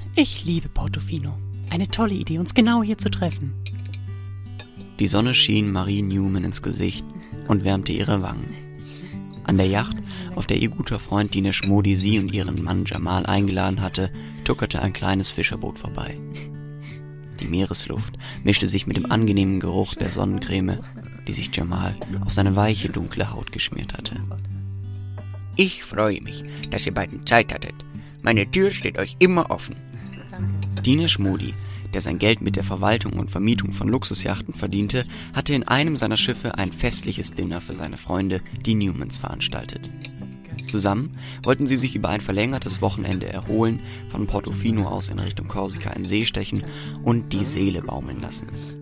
Ich liebe Portofino. Eine tolle Idee, uns genau hier zu treffen. Die Sonne schien Marie Newman ins Gesicht und wärmte ihre Wangen. An der Yacht, auf der ihr guter Freund Dinesh Modi sie und ihren Mann Jamal eingeladen hatte, tuckerte ein kleines Fischerboot vorbei. Die Meeresluft mischte sich mit dem angenehmen Geruch der Sonnencreme, die sich Jamal auf seine weiche, dunkle Haut geschmiert hatte. Ich freue mich, dass ihr beiden Zeit hattet. Meine Tür steht euch immer offen. Dinesh Modi, der sein Geld mit der Verwaltung und Vermietung von Luxusjachten verdiente, hatte in einem seiner Schiffe ein festliches Dinner für seine Freunde, die Newmans, veranstaltet. Zusammen wollten sie sich über ein verlängertes Wochenende erholen, von Portofino aus in Richtung Korsika in See stechen und die Seele baumeln lassen.